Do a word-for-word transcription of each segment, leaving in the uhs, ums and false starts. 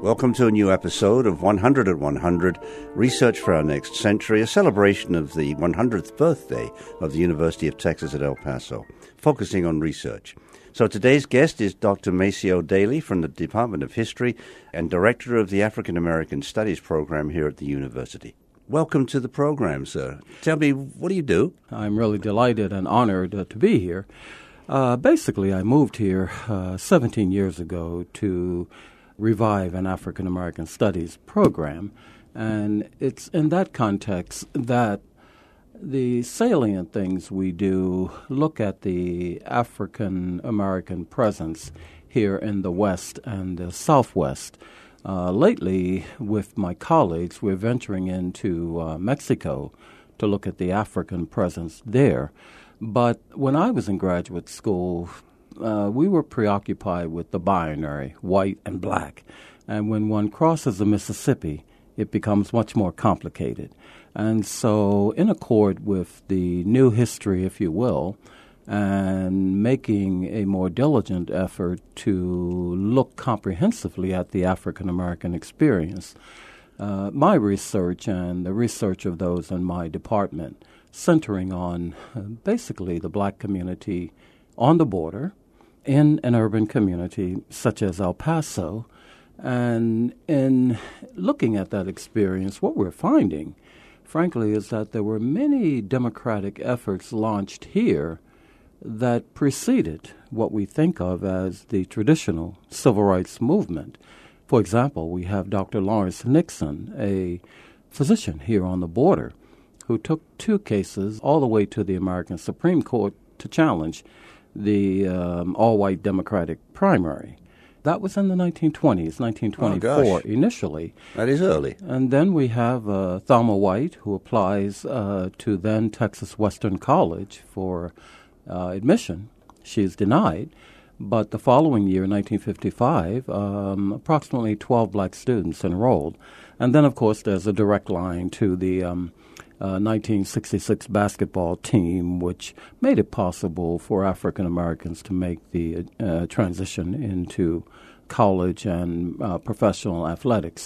Welcome to a new episode of one hundred at one hundred, Research for Our Next Century, a celebration of the one hundredth birthday of the University of Texas at El Paso, focusing on research. So today's guest is Doctor Maceo Daly from the Department of History and Director of the African American Studies Program here at the university. Welcome to the program, sir. Tell me, what do you do? I'm really delighted and honored uh, to be here. Uh, basically, I moved here uh, seventeen years ago to revive an African American Studies program, and it's in that context that the salient things we do look at the African American presence here in the West and the Southwest. Uh, lately, with my colleagues, we're venturing into uh, Mexico to look at the African presence there. But when I was in graduate school, uh, we were preoccupied with the binary, white and black. And when one crosses the Mississippi, it becomes much more complicated. And so, in accord with the new history, if you will, and making a more diligent effort to look comprehensively at the African American experience, uh, my research and the research of those in my department centering on uh, basically the black community on the border in an urban community such as El Paso. And in looking at that experience, what we're finding, frankly, is that there were many democratic efforts launched here that preceded what we think of as the traditional civil rights movement. For example, we have Doctor Lawrence Nixon, a physician here on the border, who took two cases all the way to the American Supreme Court to challenge the um, all-white Democratic primary. That was in the nineteen twenties, nineteen twenty-four oh, initially. That is early. And then we have uh, Thelma White, who applies uh, to then Texas Western College for uh, admission. She's denied. But the following year, nineteen fifty-five, um, approximately twelve black students enrolled. And then, of course, there's a direct line to the um, uh, nineteen sixty-six basketball team, which made it possible for African Americans to make the uh, transition into college and uh, professional athletics.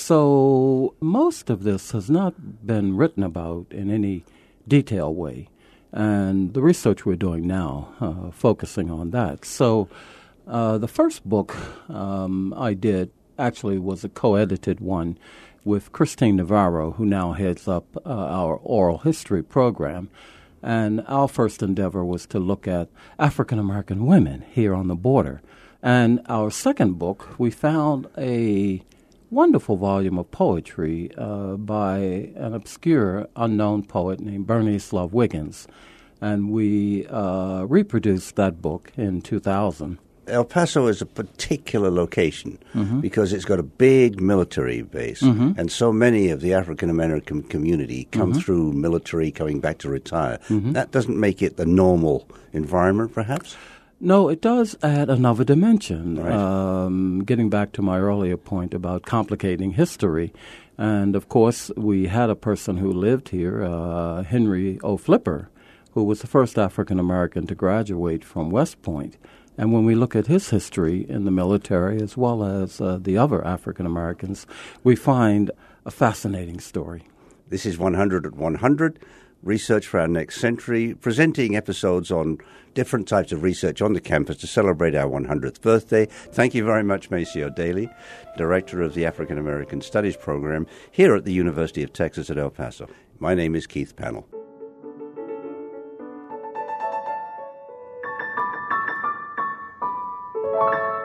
So most of this has not been written about in any detailed way. And the research we're doing now, uh, focusing on that. So uh, the first book um, I did actually was a co-edited one with Christine Navarro, who now heads up uh, our oral history program. And our first endeavor was to look at African-American women here on the border. And our second book, we found a wonderful volume of poetry uh, by an obscure, unknown poet named Bernice Love Wiggins. And we uh, reproduced that book in two thousand. El Paso is a particular location Mm-hmm. because it's got a big military base, Mm-hmm. and so many of the African-American community come Mm-hmm. through military, coming back to retire. Mm-hmm. That doesn't make it the normal environment, perhaps? No, it does add another dimension, Right. um, getting back to my earlier point about complicating history. And, of course, we had a person who lived here, uh, Henry O. Flipper, who was the first African-American to graduate from West Point. And when we look at his history in the military as well as uh, the other African-Americans, we find a fascinating story. This is one hundred at one hundred, Research for Our Next Century, presenting episodes on different types of research on the campus to celebrate our one hundredth birthday. Thank you very much, Maceo Daly, Director of the African American Studies Program here at the University of Texas at El Paso. My name is Keith Pannell. Thank you.